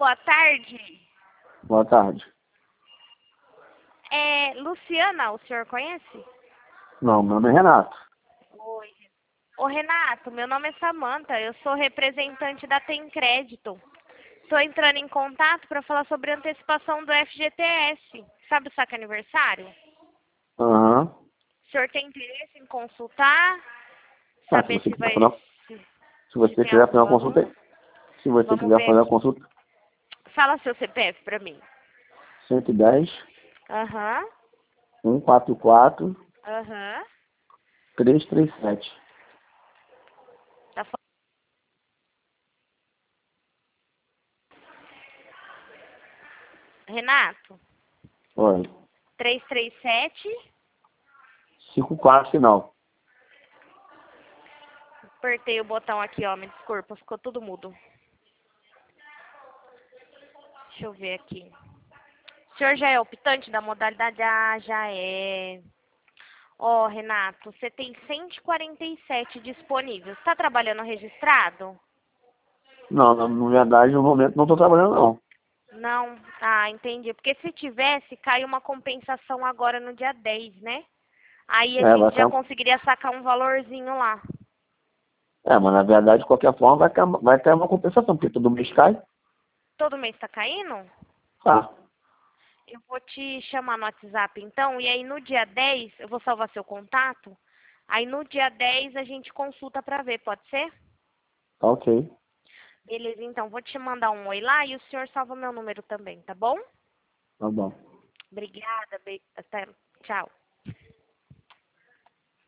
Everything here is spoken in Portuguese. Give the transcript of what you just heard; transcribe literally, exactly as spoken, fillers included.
boa tarde. Boa tarde. É, Luciana, o senhor conhece? Não, meu nome é Renato. Oi. Ô, Renato, meu nome é Samanta, eu sou representante da Tem Crédito. Estou entrando em contato para falar sobre a antecipação do F G T S. Sabe o saque aniversário? Aham. O senhor tem interesse em consultar? Ah, se Saber você se quiser vai... fazer uma, Se, se se você tem quiser algum fazer uma consulta, valor? se você Vamos quiser ver fazer a aqui. consulta, Fala seu C P F para mim. cento e dez, Aham, cento e quarenta e quatro, aham. trezentos e trinta e sete. Tá fa- Renato, Olha, trezentos e trinta e sete. cinquenta e quatro final. Apertei o botão aqui, ó, me desculpa, ficou tudo mudo. Deixa eu ver aqui. O senhor já é optante da modalidade? Ah, já é. Ó, Renato, você tem cento e quarenta e sete disponíveis. Está trabalhando registrado? Não, na na verdade, no momento não estou trabalhando, não. Não? Ah, entendi. Porque se tivesse, cai uma compensação agora no dia dez, né? Aí a É, vai gente ter, já um- conseguiria sacar um valorzinho lá. é, mas na verdade, de qualquer forma, vai ter, vai ter uma compensação, porque todo mês cai. Todo mês tá caindo? Tá, Eu vou te chamar no WhatsApp então, e aí no dia dez, eu vou salvar seu contato. Aí no dia dez a gente consulta pra ver, pode ser? tá ok. Beleza, então vou te mandar um oi lá e o senhor salva meu número também, tá bom? Tá bom. Obrigada, be- até, tchau.